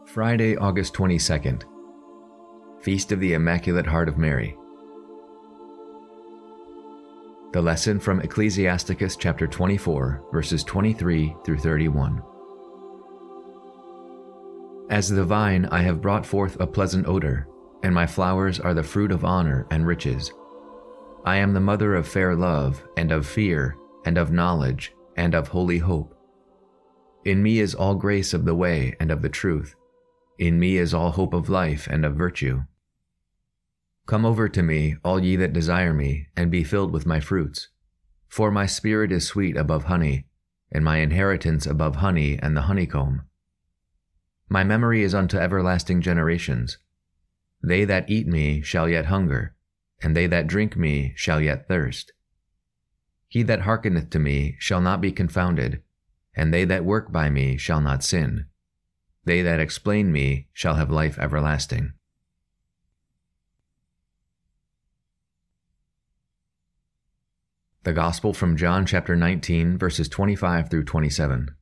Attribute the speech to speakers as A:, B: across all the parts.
A: Friday, August 22nd. Feast of the Immaculate Heart of Mary. The lesson from Ecclesiasticus chapter 24, verses 23 through 31. As the vine I have brought forth a pleasant odor, and my flowers are the fruit of honor and riches. I am the mother of fair love, and of fear, and of knowledge, and of holy hope. In me is all grace of the way and of the truth. In me is all hope of life and of virtue. Come over to me, all ye that desire me, and be filled with my fruits. For my spirit is sweet above honey, and my inheritance above honey and the honeycomb. My memory is unto everlasting generations. They that eat me shall yet hunger, and they that drink me shall yet thirst. He that hearkeneth to me shall not be confounded, and they that work by me shall not sin. They that explain me shall have life everlasting. The Gospel from John chapter 19, verses 25 through 27.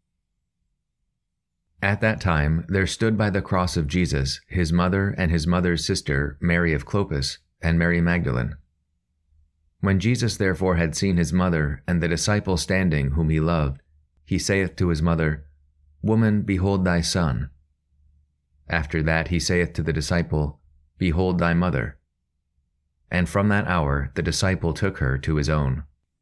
A: At that time there stood by the cross of Jesus his mother and his mother's sister, Mary of Clopas, and Mary Magdalene. When Jesus therefore had seen his mother and the disciple standing whom he loved, he saith to his mother, Woman, behold thy son. After that he saith to the disciple, Behold thy mother. And from that hour the disciple took her to his own.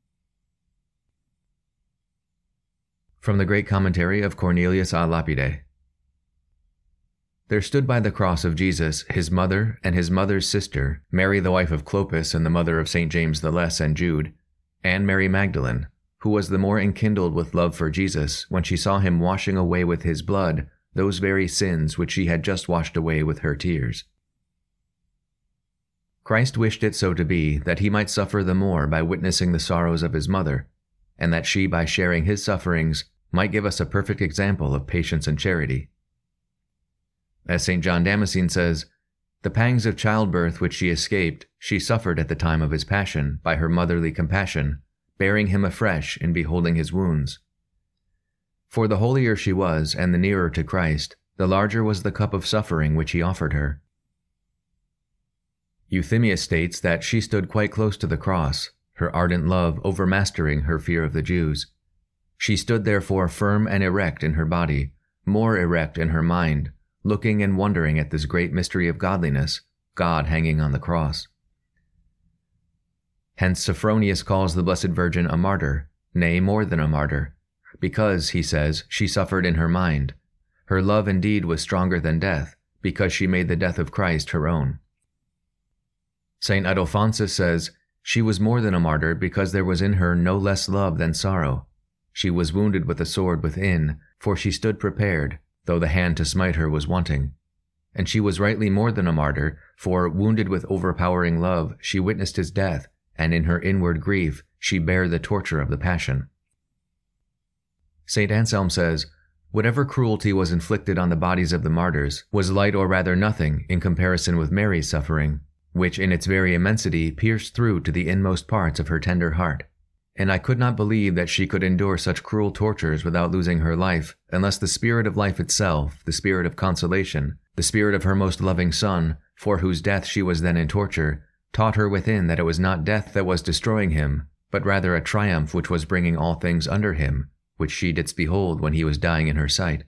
A: From the Great Commentary of Cornelius a Lapide. There stood by the cross of Jesus his mother and his mother's sister, Mary the wife of Clopas and the mother of St. James the Less and Jude, and Mary Magdalene, who was the more enkindled with love for Jesus when she saw him washing away with his blood those very sins which she had just washed away with her tears. Christ wished it so to be that he might suffer the more by witnessing the sorrows of his mother, and that she, by sharing his sufferings, might give us a perfect example of patience and charity. As St. John Damascene says, the pangs of childbirth which she escaped, she suffered at the time of his passion by her motherly compassion, bearing him afresh in beholding his wounds. For the holier she was and the nearer to Christ, the larger was the cup of suffering which he offered her. Euthymia states that she stood quite close to the cross, her ardent love overmastering her fear of the Jews. She stood therefore firm and erect in her body, more erect in her mind, looking and wondering at this great mystery of godliness, God hanging on the cross. Hence Sophronius calls the Blessed Virgin a martyr, nay, more than a martyr, because, he says, she suffered in her mind. Her love indeed was stronger than death, because she made the death of Christ her own. St. Adolphonsus says, she was more than a martyr because there was in her no less love than sorrow. She was wounded with a sword within, for she stood prepared, though the hand to smite her was wanting. And she was rightly more than a martyr, for, wounded with overpowering love, she witnessed his death, and in her inward grief she bare the torture of the passion. St. Anselm says, whatever cruelty was inflicted on the bodies of the martyrs was light or rather nothing in comparison with Mary's suffering, which in its very immensity pierced through to the inmost parts of her tender heart. And I could not believe that she could endure such cruel tortures without losing her life, unless the spirit of life itself, the spirit of consolation, the spirit of her most loving Son, for whose death she was then in torture, taught her within that it was not death that was destroying him, but rather a triumph which was bringing all things under him, which she didst behold when he was dying in her sight.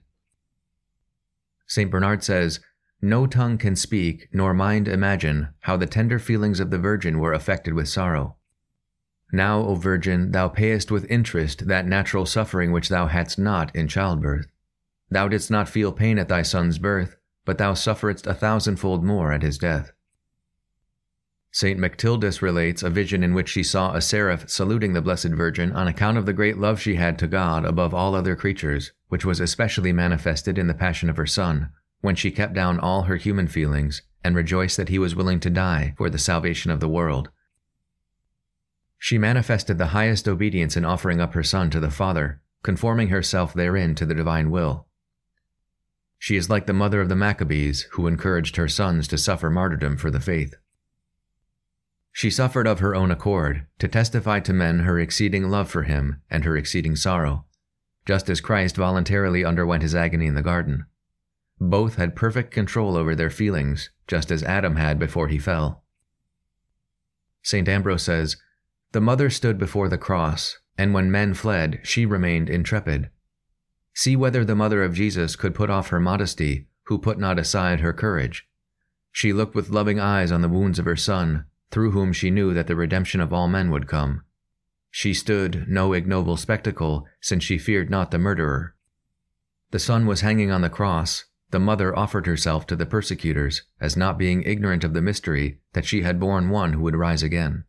A: St. Bernard says, no tongue can speak, nor mind imagine, how the tender feelings of the Virgin were affected with sorrow. Now, O Virgin, thou payest with interest that natural suffering which thou hadst not in childbirth. Thou didst not feel pain at thy son's birth, but thou sufferedst 1,000-fold more at his death. St. Mactildus relates a vision in which she saw a seraph saluting the Blessed Virgin on account of the great love she had to God above all other creatures, which was especially manifested in the passion of her Son, when she kept down all her human feelings and rejoiced that he was willing to die for the salvation of the world. She manifested the highest obedience in offering up her Son to the Father, conforming herself therein to the divine will. She is like the mother of the Maccabees, who encouraged her sons to suffer martyrdom for the faith. She suffered of her own accord, to testify to men her exceeding love for him and her exceeding sorrow, just as Christ voluntarily underwent his agony in the garden. Both had perfect control over their feelings, just as Adam had before he fell. St. Ambrose says, "The mother stood before the cross, and when men fled, she remained intrepid. See whether the mother of Jesus could put off her modesty, who put not aside her courage. She looked with loving eyes on the wounds of her Son, through whom she knew that the redemption of all men would come. She stood no ignoble spectacle, since she feared not the murderer. The Son was hanging on the cross. The mother offered herself to the persecutors, as not being ignorant of the mystery that she had borne one who would rise again."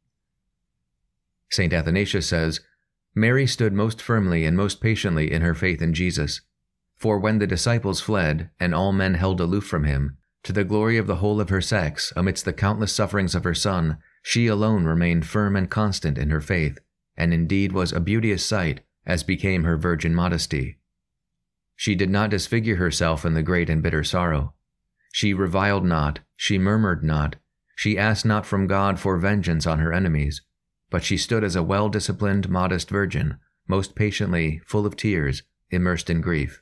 A: St. Athanasius says, "Mary stood most firmly and most patiently in her faith in Jesus. For when the disciples fled, and all men held aloof from him, to the glory of the whole of her sex, amidst the countless sufferings of her Son, she alone remained firm and constant in her faith, and indeed was a beauteous sight, as became her virgin modesty. She did not disfigure herself in the great and bitter sorrow. She reviled not, she murmured not, she asked not from God for vengeance on her enemies, but she stood as a well-disciplined, modest virgin, most patiently, full of tears, immersed in grief.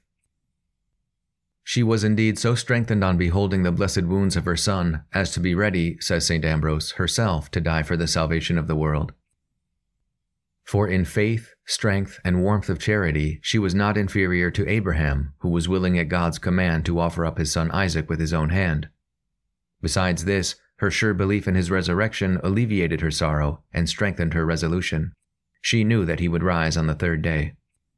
A: She was indeed so strengthened on beholding the blessed wounds of her Son, as to be ready, says St. Ambrose, herself to die for the salvation of the world. For in faith, strength, and warmth of charity, she was not inferior to Abraham, who was willing at God's command to offer up his son Isaac with his own hand. Besides this, her sure belief in his resurrection alleviated her sorrow and strengthened her resolution. She knew that he would rise on the third day.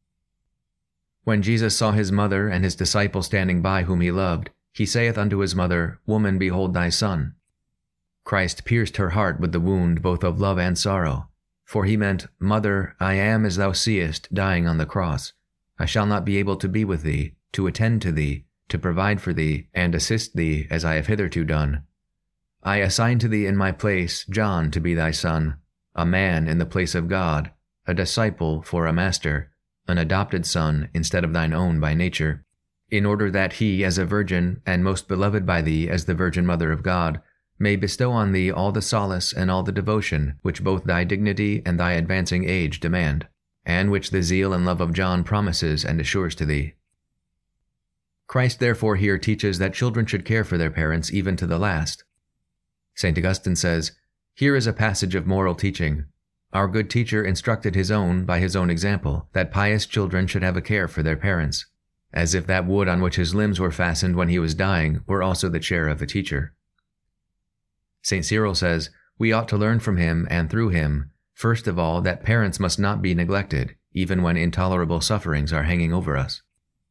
A: When Jesus saw his mother and his disciple standing by whom he loved, he saith unto his mother, Woman, behold thy son. Christ pierced her heart with the wound both of love and sorrow. For he meant, Mother, I am, as thou seest, dying on the cross. I shall not be able to be with thee, to attend to thee, to provide for thee, and assist thee, as I have hitherto done. I assign to thee in my place John to be thy son, a man in the place of God, a disciple for a master, an adopted son instead of thine own by nature, in order that he, as a virgin, and most beloved by thee as the Virgin Mother of God, may bestow on thee all the solace and all the devotion which both thy dignity and thy advancing age demand, and which the zeal and love of John promises and assures to thee. Christ therefore here teaches that children should care for their parents even to the last. St. Augustine says, Here is a passage of moral teaching. Our good teacher instructed his own, by his own example, that pious children should have a care for their parents, as if that wood on which his limbs were fastened when he was dying were also the chair of the teacher. St. Cyril says, We ought to learn from him and through him, first of all, that parents must not be neglected, even when intolerable sufferings are hanging over us.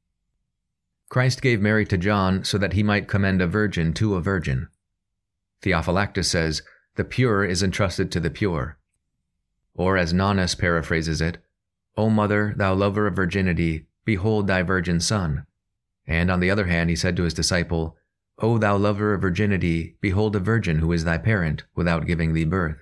A: Christ gave Mary to John so that he might commend a virgin to a virgin. Theophylactus says, The pure is entrusted to the pure. Or as Nonnus paraphrases it, O mother, thou lover of virginity, behold thy virgin son. And on the other hand he said to his disciple, O thou lover of virginity, behold a virgin who is thy parent, without giving thee birth.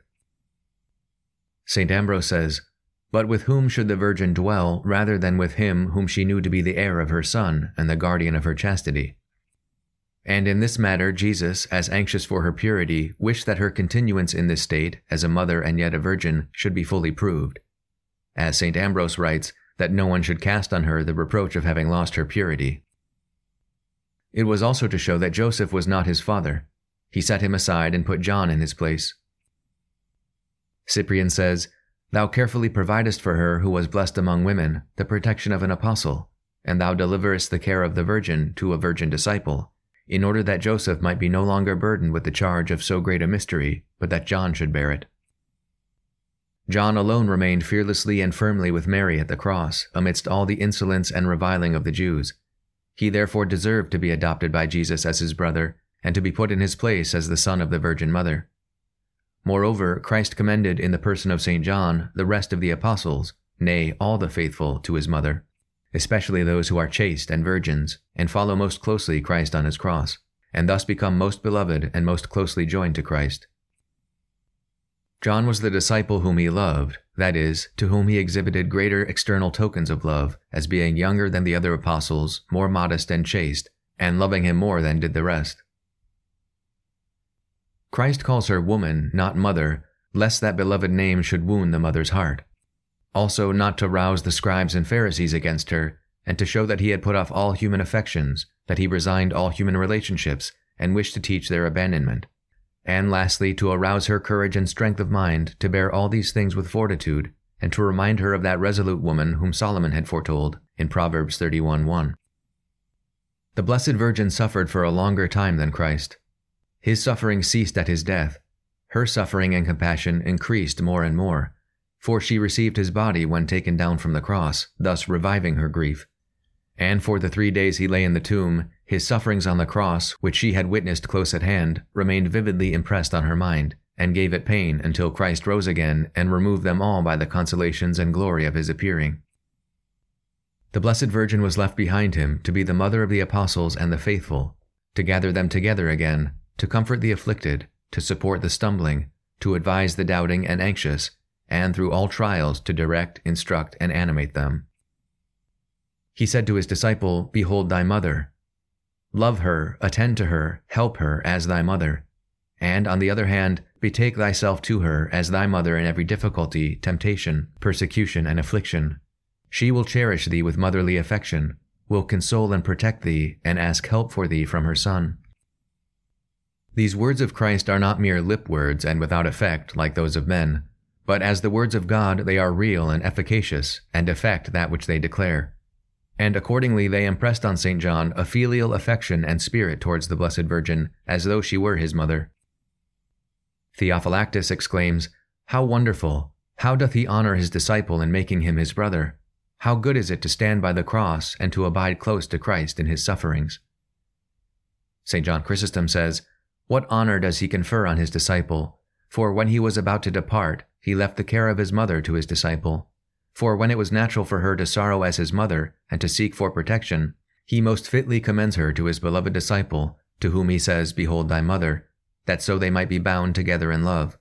A: St. Ambrose says, But with whom should the virgin dwell rather than with him whom she knew to be the heir of her son and the guardian of her chastity? And in this matter Jesus, as anxious for her purity, wished that her continuance in this state, as a mother and yet a virgin, should be fully proved. As St. Ambrose writes, that no one should cast on her the reproach of having lost her purity. It was also to show that Joseph was not his father. He set him aside and put John in his place. Cyprian says, Thou carefully providest for her who was blessed among women the protection of an apostle, and thou deliverest the care of the virgin to a virgin disciple, in order that Joseph might be no longer burdened with the charge of so great a mystery, but that John should bear it. John alone remained fearlessly and firmly with Mary at the cross, amidst all the insolence and reviling of the Jews. He therefore deserved to be adopted by Jesus as his brother, and to be put in his place as the son of the Virgin Mother. Moreover, Christ commended in the person of St. John the rest of the apostles, nay, all the faithful, to his mother, especially those who are chaste and virgins, and follow most closely Christ on his cross, and thus become most beloved and most closely joined to Christ. John was the disciple whom he loved, that is, to whom he exhibited greater external tokens of love, as being younger than the other apostles, more modest and chaste, and loving him more than did the rest. Christ calls her woman, not mother, lest that beloved name should wound the mother's heart. Also not to rouse the scribes and Pharisees against her, and to show that he had put off all human affections, that he resigned all human relationships, and wished to teach their abandonment. And lastly, to arouse her courage and strength of mind to bear all these things with fortitude, and to remind her of that resolute woman whom Solomon had foretold in Proverbs 31:1. The Blessed Virgin suffered for a longer time than Christ. His suffering ceased at his death. Her suffering and compassion increased more and more, for she received his body when taken down from the cross, thus reviving her grief. And for the 3 days he lay in the tomb, his sufferings on the cross, which she had witnessed close at hand, remained vividly impressed on her mind, and gave it pain until Christ rose again and removed them all by the consolations and glory of his appearing. The Blessed Virgin was left behind him to be the mother of the apostles and the faithful, to gather them together again, to comfort the afflicted, to support the stumbling, to advise the doubting and anxious, and through all trials to direct, instruct, and animate them. He said to his disciple, "Behold thy mother." Love her, attend to her, help her as thy mother. And, on the other hand, betake thyself to her as thy mother in every difficulty, temptation, persecution, and affliction. She will cherish thee with motherly affection, will console and protect thee, and ask help for thee from her Son. These words of Christ are not mere lip words and without effect like those of men, but as the words of God they are real and efficacious, and effect that which they declare. And accordingly they impressed on St. John a filial affection and spirit towards the Blessed Virgin, as though she were his mother. Theophylactus exclaims, "How wonderful! How doth he honor his disciple in making him his brother? How good is it to stand by the cross and to abide close to Christ in his sufferings?" St. John Chrysostom says, "What honor does he confer on his disciple? For when he was about to depart, he left the care of his mother to his disciple. For when it was natural for her to sorrow as his mother and to seek for protection, he most fitly commends her to his beloved disciple, to whom he says, 'Behold thy mother,' that so they might be bound together in love.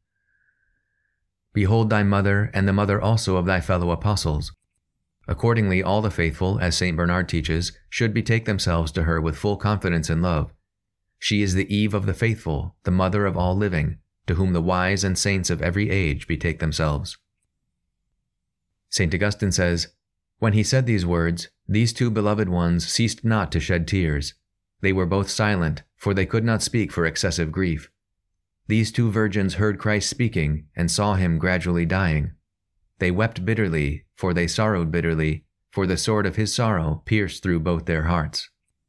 A: Behold thy mother, and the mother also of thy fellow apostles." Accordingly, all the faithful, as St. Bernard teaches, should betake themselves to her with full confidence and love. She is the Eve of the faithful, the mother of all living, to whom the wise and saints of every age betake themselves. St. Augustine says, "When he said these words, these two beloved ones ceased not to shed tears. They were both silent, for they could not speak for excessive grief. These two virgins heard Christ speaking and saw him gradually dying. They wept bitterly, for they sorrowed bitterly, for the sword of his sorrow pierced through both their hearts."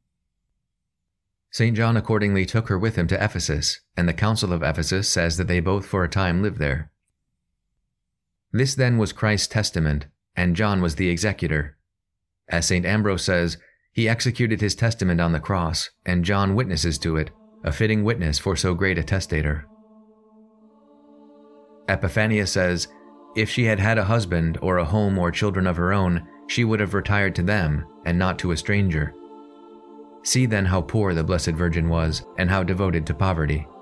A: St. John accordingly took her with him to Ephesus, and the Council of Ephesus says that they both for a time lived there. This then was Christ's testament, and John was the executor. As St. Ambrose says, he executed his testament on the cross, and John witnesses to it, a fitting witness for so great a testator. Epiphanius says, "If she had had a husband or a home or children of her own, she would have retired to them, and not to a stranger." See then how poor the Blessed Virgin was, and how devoted to poverty.